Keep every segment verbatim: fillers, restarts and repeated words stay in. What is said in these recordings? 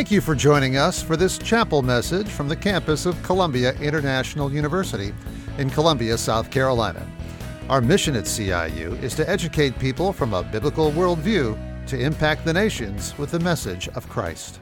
Thank you for joining us for this chapel message from the campus of Columbia International University in Columbia, South Carolina. Our mission at C I U is to educate people from a biblical worldview to impact the nations with the message of Christ.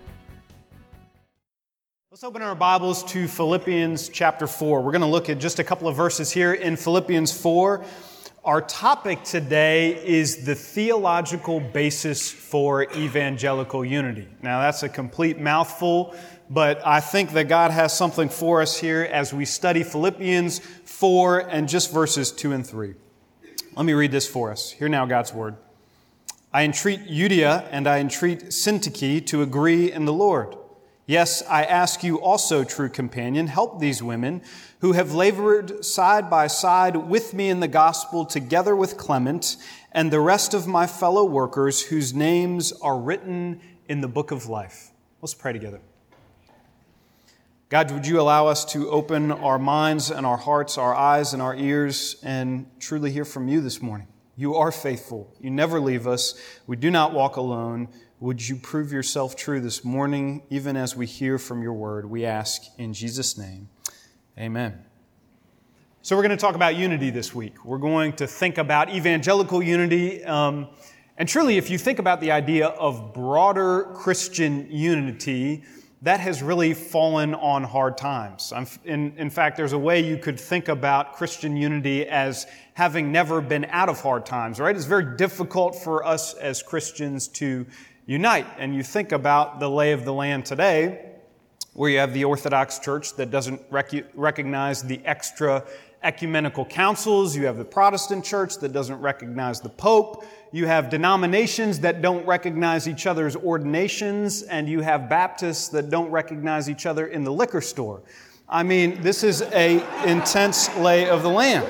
Let's open our Bibles to Philippians chapter four. We're going to look at just a couple of verses here in Philippians four. Our topic today is the theological basis for evangelical unity. Now, that's a complete mouthful, but I think that God has something for us here as we study Philippians four and just verses two and three. Let me read this for us. Hear now God's word. I entreat Euodia and I entreat Syntyche to agree in the Lord. Yes, I ask you also, true companion, help these women who have labored side by side with me in the gospel together with Clement and the rest of my fellow workers whose names are written in the book of life. Let's pray together. God, would you allow us to open our minds and our hearts, our eyes and our ears, and truly hear from you this morning. You are faithful. You never leave us. We do not walk alone. Would you prove yourself true this morning, even as we hear from your word? We ask in Jesus' name. Amen. So we're going to talk about unity this week. We're going to think about evangelical unity. Um, and truly, if you think about the idea of broader Christian unity, that has really fallen on hard times. In, in fact, there's a way you could think about Christian unity as having never been out of hard times, right? It's very difficult for us as Christians to unite. And you think about the lay of the land today, where you have the Orthodox Church that doesn't rec- recognize the extra ecumenical councils. You have the Protestant Church that doesn't recognize the Pope. You have denominations that don't recognize each other's ordinations. And you have Baptists that don't recognize each other in the liquor store. I mean, this is an intense lay of the land.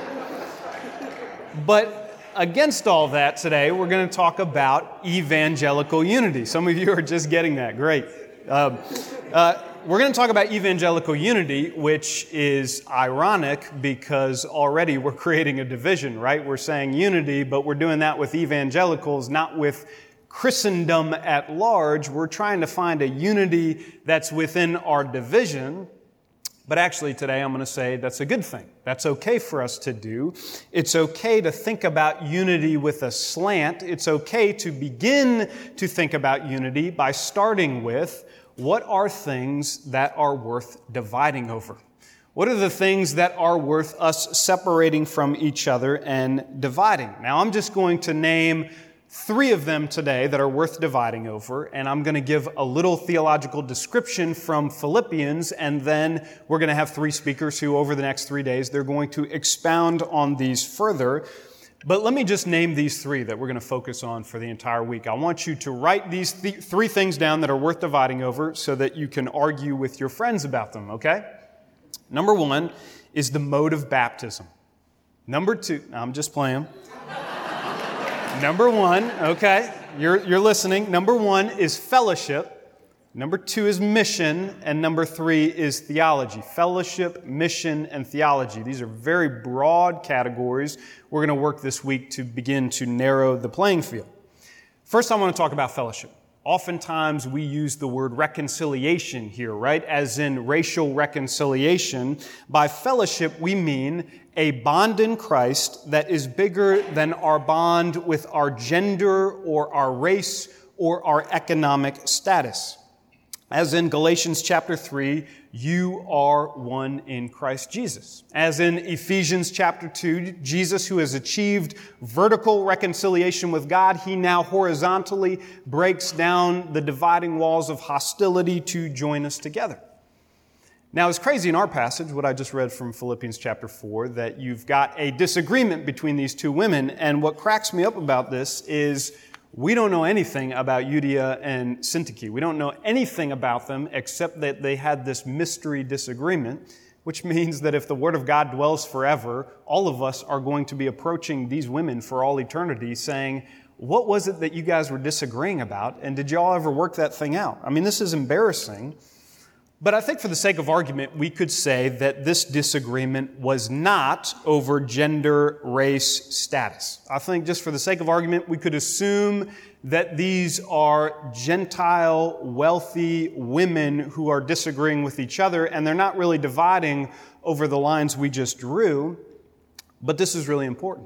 But against all that today, we're going to talk about evangelical unity. Some of you are just getting that. Great. Uh, uh, we're going to talk about evangelical unity, which is ironic because already we're creating a division, right? We're saying unity, but we're doing that with evangelicals, not with Christendom at large. We're trying to find a unity that's within our division. But actually today I'm going to say that's a good thing. That's okay for us to do. It's okay to think about unity with a slant. It's okay to begin to think about unity by starting with what are things that are worth dividing over? What are the things that are worth us separating from each other and dividing? Now I'm just going to name three of them today that are worth dividing over, and I'm going to give a little theological description from Philippians, and then we're going to have three speakers who, over the next three days, they're going to expound on these further. But let me just name these three that we're going to focus on for the entire week. I want you to write these th- three things down that are worth dividing over so that you can argue with your friends about them, okay? Number one is the mode of baptism. Number two, I'm just playing. Number one, okay, you're, you're listening. Number one is fellowship. Number two is mission. And number three is theology. Fellowship, mission, and theology. These are very broad categories. We're going to work this week to begin to narrow the playing field. First, I want to talk about fellowship. Oftentimes, we use the word reconciliation here, right? As in racial reconciliation. By fellowship, we mean a bond in Christ that is bigger than our bond with our gender or our race or our economic status. As in Galatians chapter three, you are one in Christ Jesus. As in Ephesians chapter two, Jesus, who has achieved vertical reconciliation with God, he now horizontally breaks down the dividing walls of hostility to join us together. Now, it's crazy in our passage, what I just read from Philippians chapter four, that you've got a disagreement between these two women. And what cracks me up about this is we don't know anything about Euodia and Syntyche. We don't know anything about them except that they had this mystery disagreement, which means that if the Word of God dwells forever, all of us are going to be approaching these women for all eternity saying, what was it that you guys were disagreeing about? And did y'all ever work that thing out? I mean, this is embarrassing. But I think for the sake of argument, we could say that this disagreement was not over gender, race, status. I think just for the sake of argument, we could assume that these are Gentile, wealthy women who are disagreeing with each other, and they're not really dividing over the lines we just drew. But this is really important.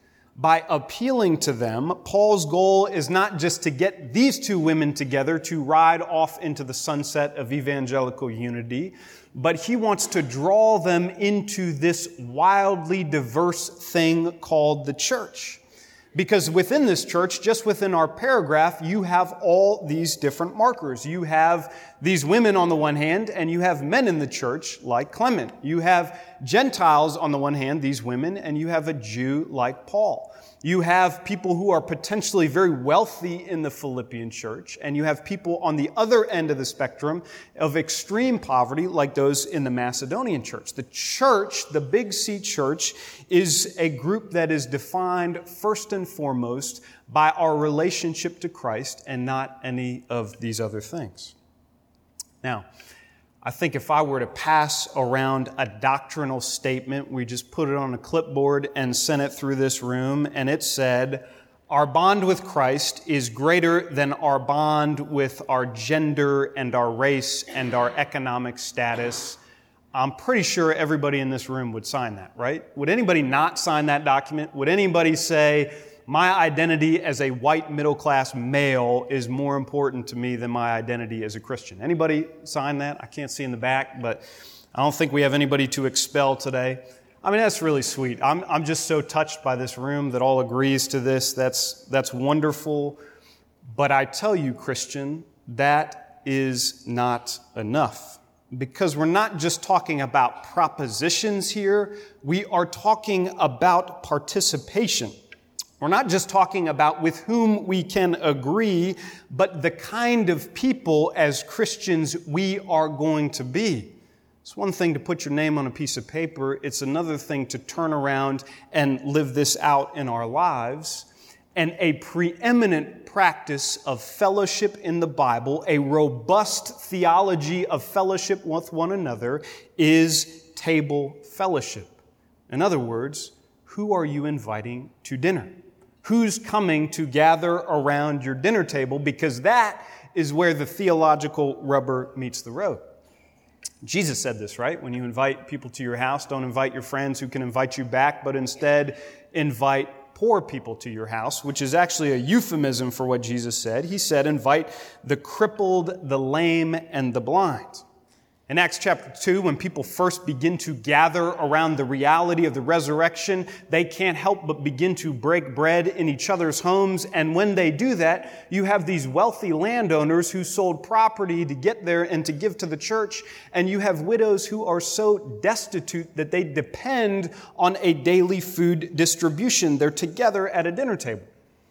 By appealing to them, Paul's goal is not just to get these two women together to ride off into the sunset of evangelical unity, but he wants to draw them into this wildly diverse thing called the church. Because within this church, just within our paragraph, you have all these different markers. You have these women on the one hand, and you have men in the church like Clement. You have Gentiles on the one hand, these women, and you have a Jew like Paul. You have people who are potentially very wealthy in the Philippian church, and you have people on the other end of the spectrum of extreme poverty like those in the Macedonian church. The church, the Big C church, is a group that is defined first and foremost by our relationship to Christ and not any of these other things. Now, I think if I were to pass around a doctrinal statement, we just put it on a clipboard and sent it through this room, and it said, our bond with Christ is greater than our bond with our gender and our race and our economic status. I'm pretty sure everybody in this room would sign that, right? Would anybody not sign that document? Would anybody say, my identity as a white middle-class male is more important to me than my identity as a Christian? Anybody sign that? I can't see in the back, but I don't think we have anybody to expel today. I mean, that's really sweet. I'm I'm just so touched by this room that all agrees to this. That's that's wonderful. But I tell you, Christian, that is not enough. Because we're not just talking about propositions here. We are talking about participation. We're not just talking about with whom we can agree, but the kind of people as Christians we are going to be. It's one thing to put your name on a piece of paper. It's another thing to turn around and live this out in our lives. And a preeminent practice of fellowship in the Bible, a robust theology of fellowship with one another, is table fellowship. In other words, who are you inviting to dinner? Who's coming to gather around your dinner table? Because that is where the theological rubber meets the road. Jesus said this, right? When you invite people to your house, don't invite your friends who can invite you back, but instead invite poor people to your house, which is actually a euphemism for what Jesus said. He said, invite the crippled, the lame, and the blind. In Acts chapter two, when people first begin to gather around the reality of the resurrection, they can't help but begin to break bread in each other's homes. And when they do that, you have these wealthy landowners who sold property to get there and to give to the church. And you have widows who are so destitute that they depend on a daily food distribution. They're together at a dinner table.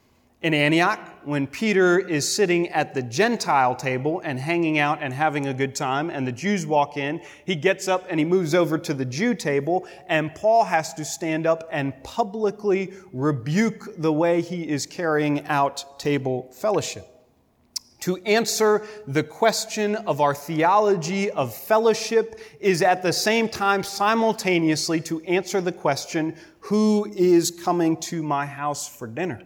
In Antioch, when Peter is sitting at the Gentile table and hanging out and having a good time, and the Jews walk in, he gets up and he moves over to the Jew table, and Paul has to stand up and publicly rebuke the way he is carrying out table fellowship. To answer the question of our theology of fellowship is at the same time simultaneously to answer the question, who is coming to my house for dinner?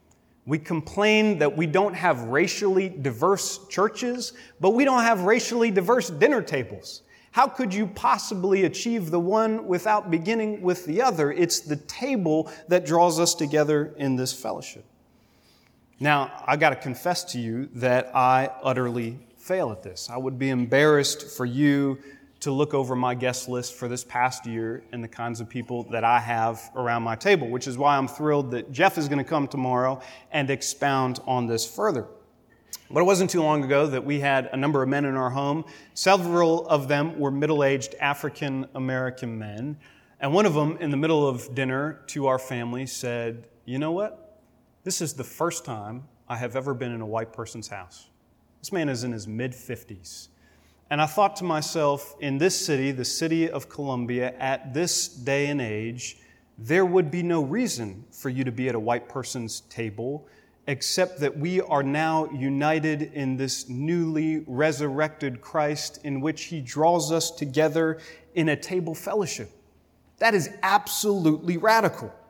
We complain that we don't have racially diverse churches, but we don't have racially diverse dinner tables. How could you possibly achieve the one without beginning with the other? It's the table that draws us together in this fellowship. Now, I got to confess to you that I utterly fail at this. I would be embarrassed for you to look over my guest list for this past year and the kinds of people that I have around my table, which is why I'm thrilled that Jeff is going to come tomorrow and expound on this further. But it wasn't too long ago that we had a number of men in our home. Several of them were middle-aged African-American men. And one of them, in the middle of dinner to our family, said, you know what? This is the first time I have ever been in a white person's house. This man is in his mid-fifties. And I thought to myself, in this city, the city of Columbia, at this day and age, there would be no reason for you to be at a white person's table, except that we are now united in this newly resurrected Christ in which He draws us together in a table fellowship. That is absolutely radical.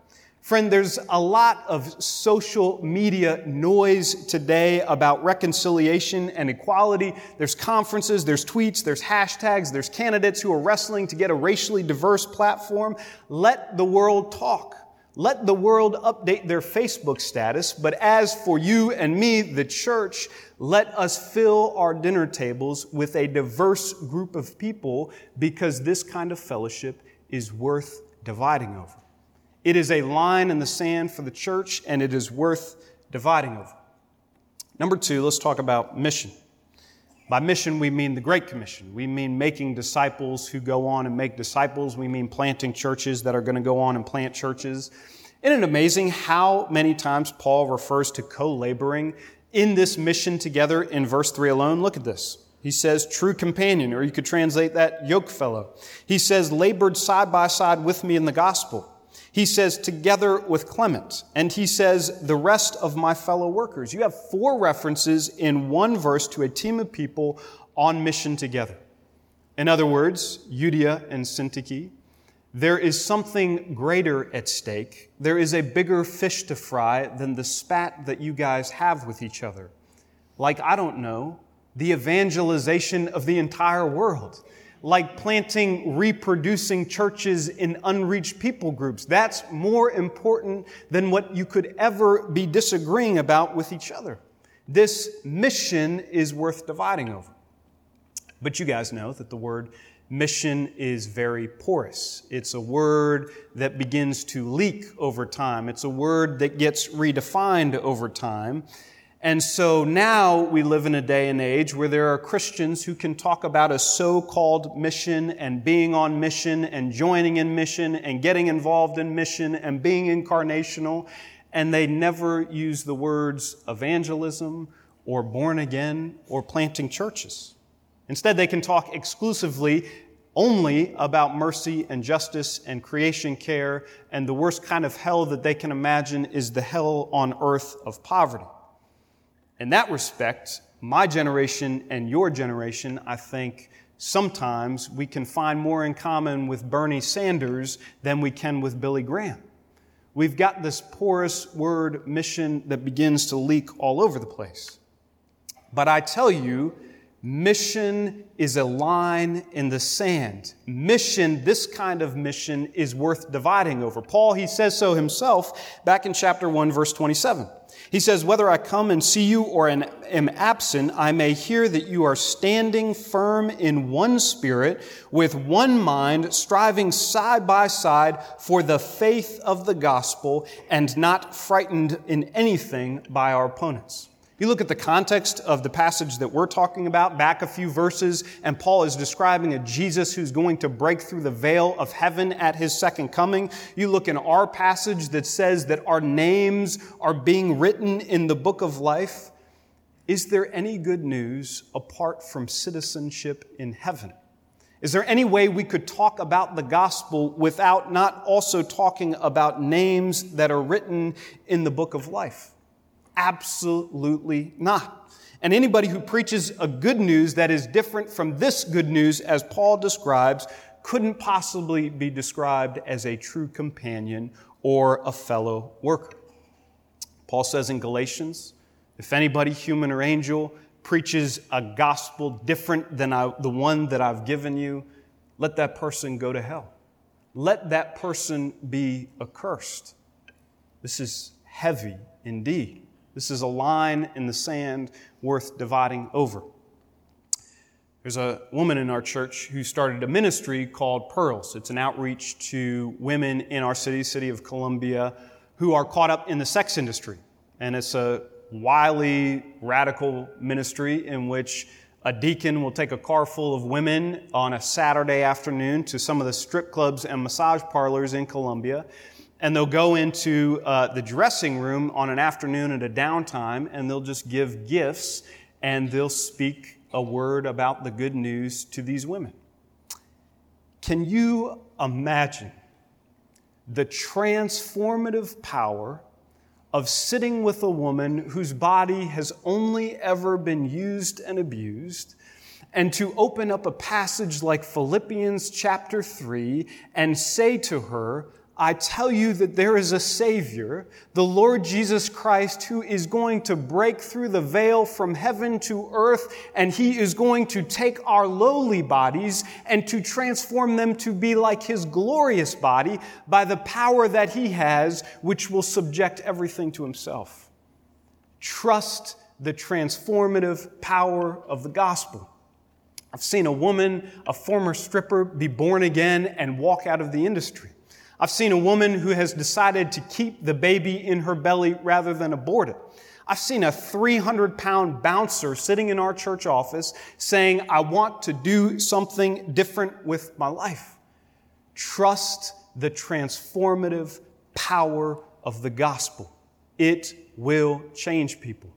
Friend, there's a lot of social media noise today about reconciliation and equality. There's conferences, there's tweets, there's hashtags, there's candidates who are wrestling to get a racially diverse platform. Let the world talk. Let the world update their Facebook status. But as for you and me, the church, let us fill our dinner tables with a diverse group of people, because this kind of fellowship is worth dividing over. It is a line in the sand for the church, and it is worth dividing over. Number two, let's talk about mission. By mission, we mean the Great Commission. We mean making disciples who go on and make disciples. We mean planting churches that are going to go on and plant churches. Isn't it amazing how many times Paul refers to co-laboring in this mission together in verse three alone? Look at this. He says, true companion, or you could translate that, yoke fellow. He says, labored side by side with me in the gospel. He says, together with Clement. And he says, the rest of my fellow workers. You have four references in one verse to a team of people on mission together. In other words, Euodia and Syntyche, there is something greater at stake. There is a bigger fish to fry than the spat that you guys have with each other. Like, I don't know, the evangelization of the entire world. Like planting, reproducing churches in unreached people groups. That's more important than what you could ever be disagreeing about with each other. This mission is worth dividing over. But you guys know that the word mission is very porous. It's a word that begins to leak over time. It's a word that gets redefined over time. And so now we live in a day and age where there are Christians who can talk about a so-called mission and being on mission and joining in mission and getting involved in mission and being incarnational, and they never use the words evangelism or born again or planting churches. Instead, they can talk exclusively only about mercy and justice and creation care, and the worst kind of hell that they can imagine is the hell on earth of poverty. In that respect, my generation and your generation, I think sometimes we can find more in common with Bernie Sanders than we can with Billy Graham. We've got this porous word mission that begins to leak all over the place. But I tell you, mission is a line in the sand. Mission, this kind of mission, is worth dividing over. Paul, he says so himself back in chapter one, verse twenty-seven. He says, whether I come and see you or am absent, I may hear that you are standing firm in one spirit, with one mind, striving side by side for the faith of the gospel, and not frightened in anything by our opponents. You look at the context of the passage that we're talking about, back a few verses, and Paul is describing a Jesus who's going to break through the veil of heaven at his second coming. You look in our passage that says that our names are being written in the book of life. Is there any good news apart from citizenship in heaven? Is there any way we could talk about the gospel without not also talking about names that are written in the book of life? Absolutely not. And anybody who preaches a good news that is different from this good news, as Paul describes, couldn't possibly be described as a true companion or a fellow worker. Paul says in Galatians, if anybody, human or angel, preaches a gospel different than I, the one that I've given you, let that person go to hell. Let that person be accursed. This is heavy indeed. This is a line in the sand worth dividing over. There's a woman in our church who started a ministry called Pearls. It's an outreach to women in our city, city of Columbia, who are caught up in the sex industry. And it's a wily, radical ministry in which a deacon will take a car full of women on a Saturday afternoon to some of the strip clubs and massage parlors in Columbia. And they'll go into uh, the dressing room on an afternoon at a downtime, and they'll just give gifts, and they'll speak a word about the good news to these women. Can you imagine the transformative power of sitting with a woman whose body has only ever been used and abused, and to open up a passage like Philippians chapter three and say to her, I tell you that there is a Savior, the Lord Jesus Christ, who is going to break through the veil from heaven to earth, and He is going to take our lowly bodies and to transform them to be like His glorious body by the power that He has, which will subject everything to Himself. Trust the transformative power of the gospel. I've seen a woman, a former stripper, be born again and walk out of the industry. I've seen a woman who has decided to keep the baby in her belly rather than abort it. I've seen a three hundred pound bouncer sitting in our church office saying, I want to do something different with my life. Trust the transformative power of the gospel. It will change people.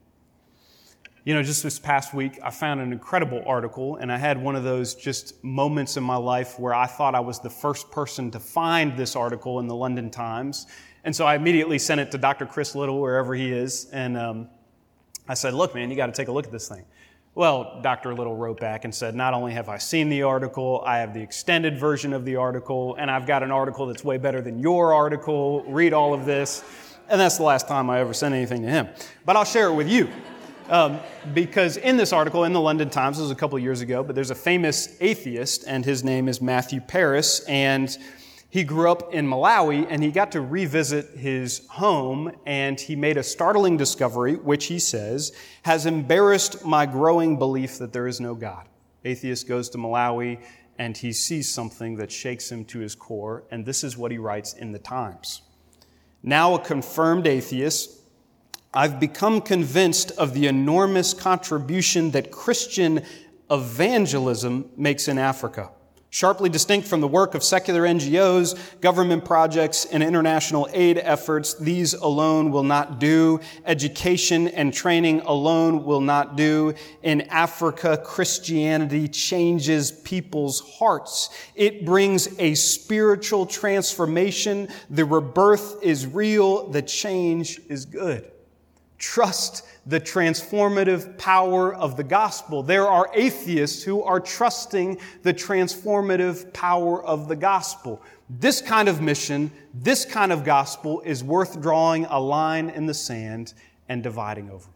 You know, just this past week, I found an incredible article, and I had one of those just moments in my life where I thought I was the first person to find this article in the London Times. And so I immediately sent it to Doctor Chris Little, wherever he is, and um, I said, look, man, you got to take a look at this thing. Well, Doctor Little wrote back and said, not only have I seen the article, I have the extended version of the article, and I've got an article that's way better than your article. Read all of this. And that's the last time I ever sent anything to him. But I'll share it with you. Um, because in this article in the London Times, this was a couple of years ago, but there's a famous atheist, and his name is Matthew Paris, and he grew up in Malawi, and he got to revisit his home, and he made a startling discovery, which he says has embarrassed my growing belief that there is no God. Atheist goes to Malawi, and he sees something that shakes him to his core, and this is what he writes in the Times. Now a confirmed atheist, I've become convinced of the enormous contribution that Christian evangelism makes in Africa. Sharply distinct from the work of secular N G Os, government projects, and international aid efforts, these alone will not do. Education and training alone will not do. In Africa, Christianity changes people's hearts. It brings a spiritual transformation. The rebirth is real. The change is good. Trust the transformative power of the gospel. There are atheists who are trusting the transformative power of the gospel. This kind of mission, this kind of gospel is worth drawing a line in the sand and dividing over.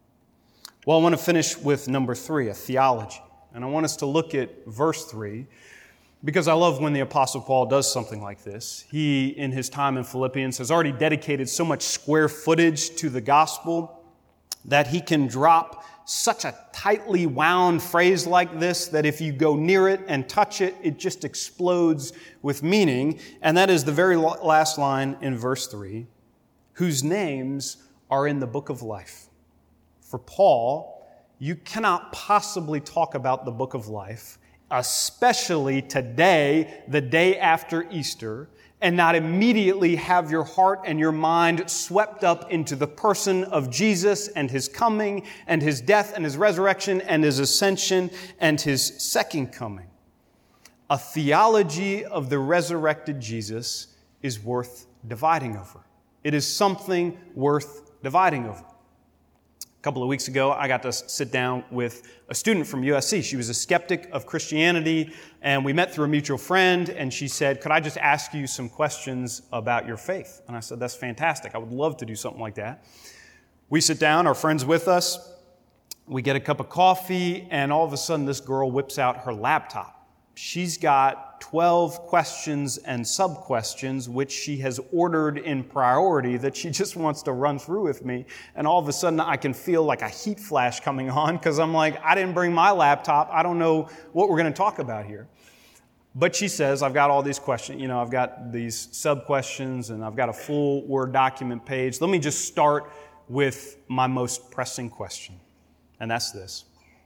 Well, I want to finish with number three, a theology. And I want us to look at verse three, because I love when the Apostle Paul does something like this. He, in his time in Philippians, has already dedicated so much square footage to the gospel that he can drop such a tightly wound phrase like this that if you go near it and touch it, it just explodes with meaning. And that is the very last line in verse three, whose names are in the book of life. For Paul, you cannot possibly talk about the book of life, especially today, the day after Easter, and not immediately have your heart and your mind swept up into the person of Jesus and His coming and His death and His resurrection and His ascension and His second coming. A theology of the resurrected Jesus is worth dividing over. It is something worth dividing over. A couple of weeks ago, I got to sit down with a student from U S C. She was a skeptic of Christianity, and we met through a mutual friend, and she said, could I just ask you some questions about your faith? And I said, that's fantastic. I would love to do something like that. We sit down, our friend's with us, we get a cup of coffee, and all of a sudden this girl whips out her laptop. She's got twelve questions and sub-questions, which she has ordered in priority that she just wants to run through with me. And all of a sudden, I can feel like a heat flash coming on because I'm like, I didn't bring my laptop. I don't know what we're going to talk about here. But she says, I've got all these questions. You know, I've got these sub-questions and I've got a full Word document page. Let me just start with my most pressing question. And that's this.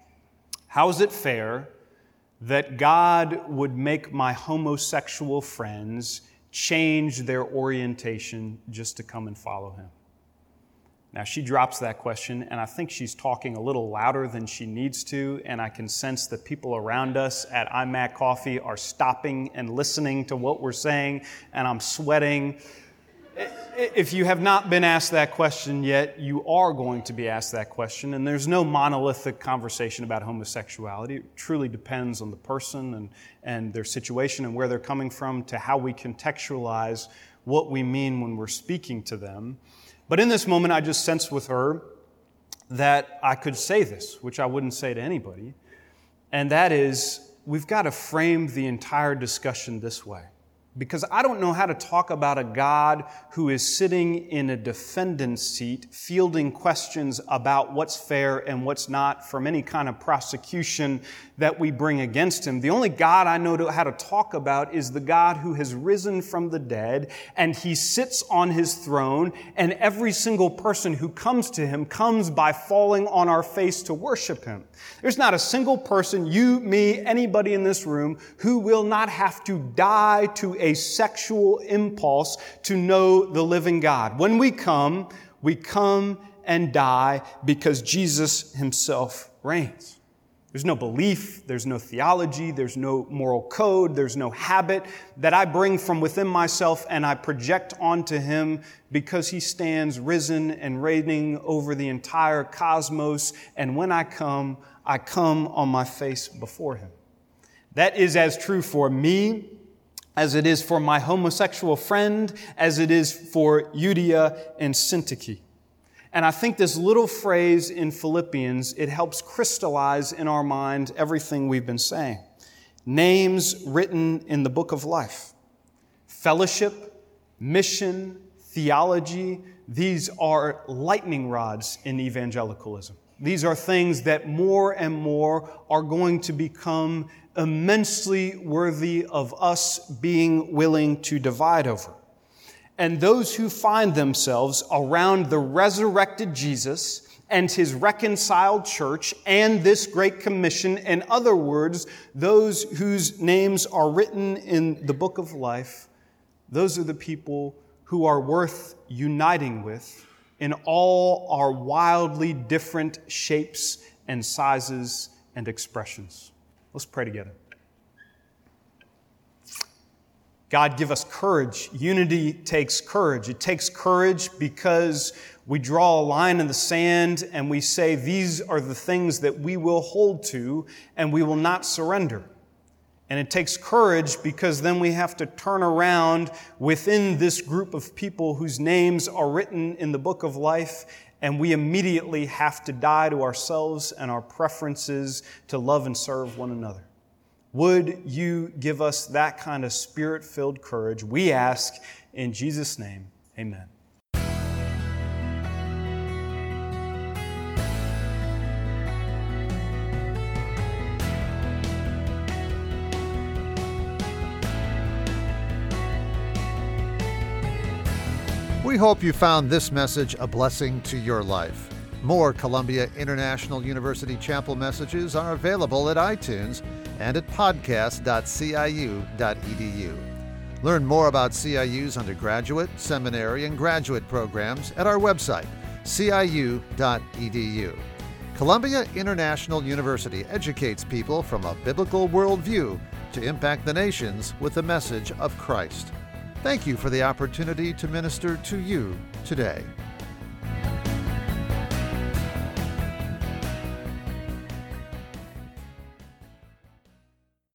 How is it fair that God would make my homosexual friends change their orientation just to come and follow Him? Now, she drops that question, and I think she's talking a little louder than she needs to, and I can sense that people around us at iMac Coffee are stopping and listening to what we're saying, and I'm sweating. If you have not been asked that question yet, you are going to be asked that question. And there's no monolithic conversation about homosexuality. It truly depends on the person and, and their situation and where they're coming from to how we contextualize what we mean when we're speaking to them. But in this moment, I just sensed with her that I could say this, which I wouldn't say to anybody. And that is, we've got to frame the entire discussion this way. Because I don't know how to talk about a God who is sitting in a defendant's seat, fielding questions about what's fair and what's not from any kind of prosecution that we bring against him. The only God I know how to talk about is the God who has risen from the dead, and he sits on his throne, and every single person who comes to him comes by falling on our face to worship him. There's not a single person, you, me, anybody in this room, who will not have to die to a a sexual impulse to know the living God. When we come, we come and die because Jesus himself reigns. There's no belief, there's no theology, there's no moral code, there's no habit that I bring from within myself and I project onto him because he stands risen and reigning over the entire cosmos. And when I come, I come on my face before him. That is as true for me as it is for my homosexual friend, as it is for Euodia and Syntyche. And I think this little phrase in Philippians, it helps crystallize in our mind everything we've been saying. Names written in the book of life. Fellowship, mission, theology, these are lightning rods in evangelicalism. These are things that more and more are going to become immensely worthy of us being willing to divide over. And those who find themselves around the resurrected Jesus and his reconciled church and this great commission, in other words, those whose names are written in the book of life, those are the people who are worth uniting with in all our wildly different shapes and sizes and expressions. Let's pray together. God, give us courage. Unity takes courage. It takes courage because we draw a line in the sand and we say these are the things that we will hold to and we will not surrender. And it takes courage because then we have to turn around within this group of people whose names are written in the book of life, and we immediately have to die to ourselves and our preferences to love and serve one another. Would you give us that kind of spirit-filled courage? We ask in Jesus' name, amen. We hope you found this message a blessing to your life. More Columbia International University Chapel messages are available at iTunes and at podcast dot c i u dot e d u. Learn more about C I U's undergraduate, seminary, and graduate programs at our website, c i u dot e d u. Columbia International University educates people from a biblical worldview to impact the nations with the message of Christ. Thank you for the opportunity to minister to you today.